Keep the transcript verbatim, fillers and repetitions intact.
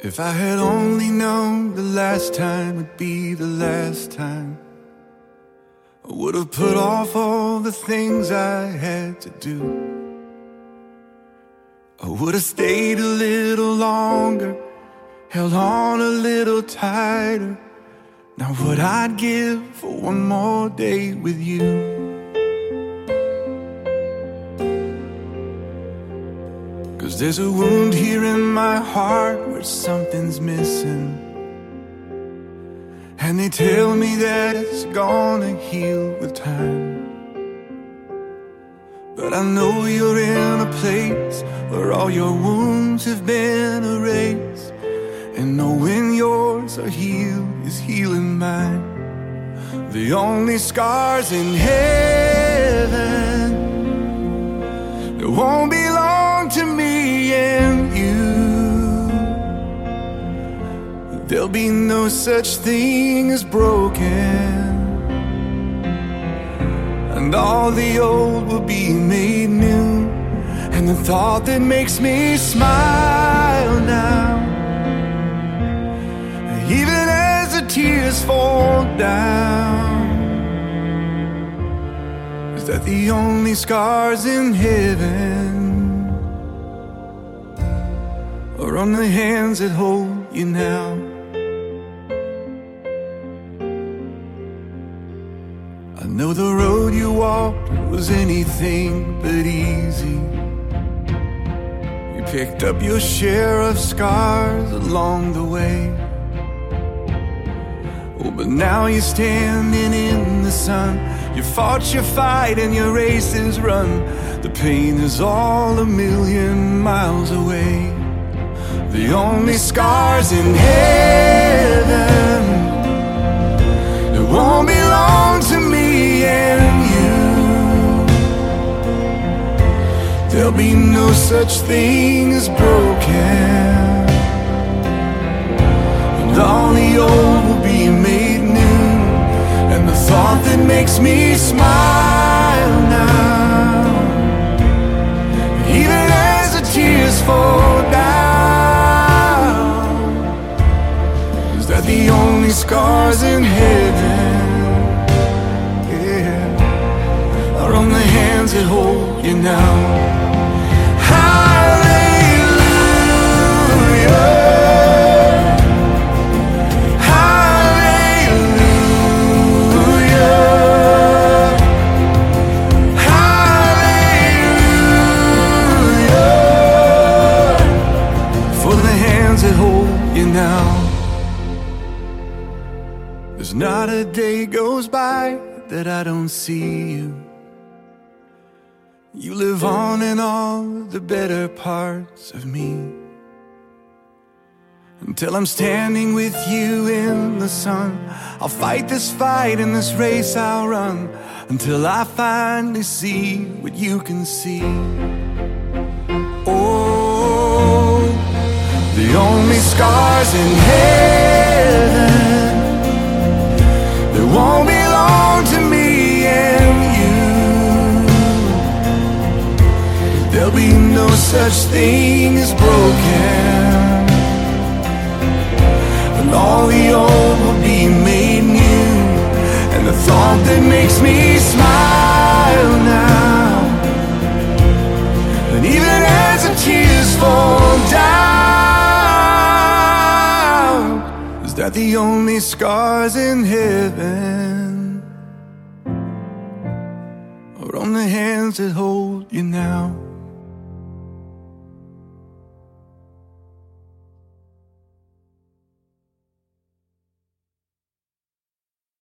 If I had only known the last time would be the last time, I would have put off all the things I had to do. I would have stayed a little longer, held on a little tighter. Now what I'd give for one more day with you. Cause there's a wound here in my heart where something's missing, and they tell me that it's gonna heal with time. But I know you're in a place where all your wounds have been erased, and knowing yours are healed is healing mine. The only scars in heaven that won't belong to me and you. There'll be no such thing as broken, and all the old will be made new. And the thought that makes me smile now, even as the tears fall down, is that the only scars in heaven are on the hands that hold you now. I know the road you walked was anything but easy. You picked up your share of scars along the way. Oh, but now you're standing in the sun. You fought your fight and your race is run. The pain is all a million miles away. The only scars in heaven that won't belong to me and you. There'll be no such thing as broken, and all the old will be made new. And the thought that makes me smile now, even as the tears fall down, is that the only scars in heaven, yeah, are on the hands that hold you now. There's not a day goes by that I don't see you. You live on in all the better parts of me. Until I'm standing with you in the sun, I'll fight this fight and this race I'll run, until I finally see what you can see. Oh, the only scars in heaven that won't belong to me and you. There'll be no such thing as broken, and all the old will be made new. And the thought that makes me smile now, and even as the tears fall down, is that the only scars in heaven are on the hands that hold you now.